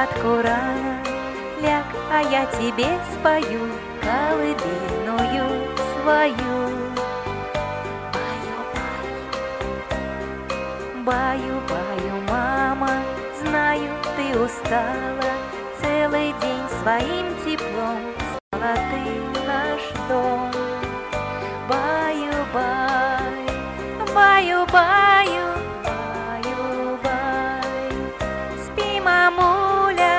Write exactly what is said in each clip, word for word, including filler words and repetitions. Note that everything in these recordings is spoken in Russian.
палатку рано ляг, а я тебе спою колыбельную свою. Баю-баю, мама, знаю, ты устала, целый день своим теплом спала ты наш дом. Баю-бай, баю-баю, баю-бай, спи, мамуля,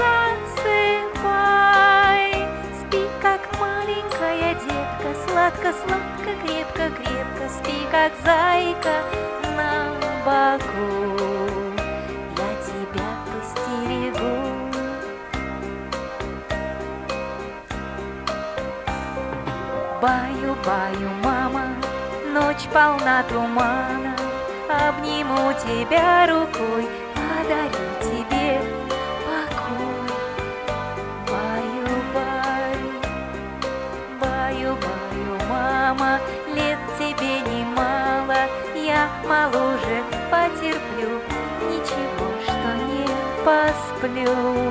засыпай, спи, как маленькая детка, сладко-сладко, крепко-крепко, спи, как зайка на боку, я тебя постерегу. Баю-баю, мама, ночь полна тумана, обниму тебя рукой, подарю тебе покой. Баю-бай, баю-баю, мама, лет тебе немало, я моложе потерплю, ничего, что не посплю.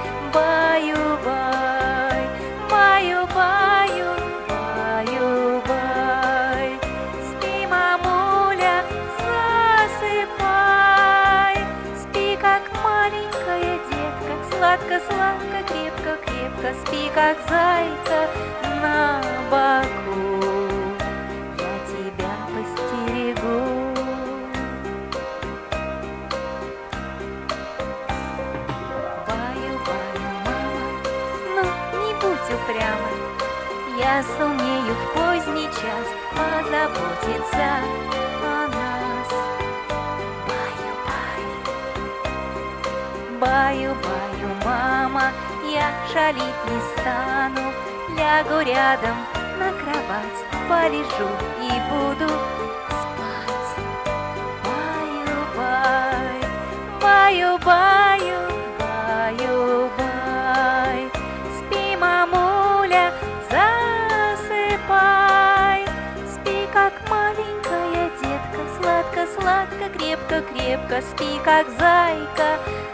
Баю-бай, баю-баю, баю-бай, спи, мамуля, засыпай, спи, как маленькая детка, сладко-сладко, крепко-крепко, спи, как зайка на боку, я тебя постерегу. Баю-баю, мама, ну не будь упряма, я сумею в поздний час позаботиться о нас. Баю-бай, баю-баю, мама, я шалить не стану, лягу рядом на кровать, полежу и буду спать. Баю-бай, баю-баю, баю-бай, спи, мамуля, засыпай, спи, как маленькая детка, сладко-сладко, крепко-крепко, спи, как зайка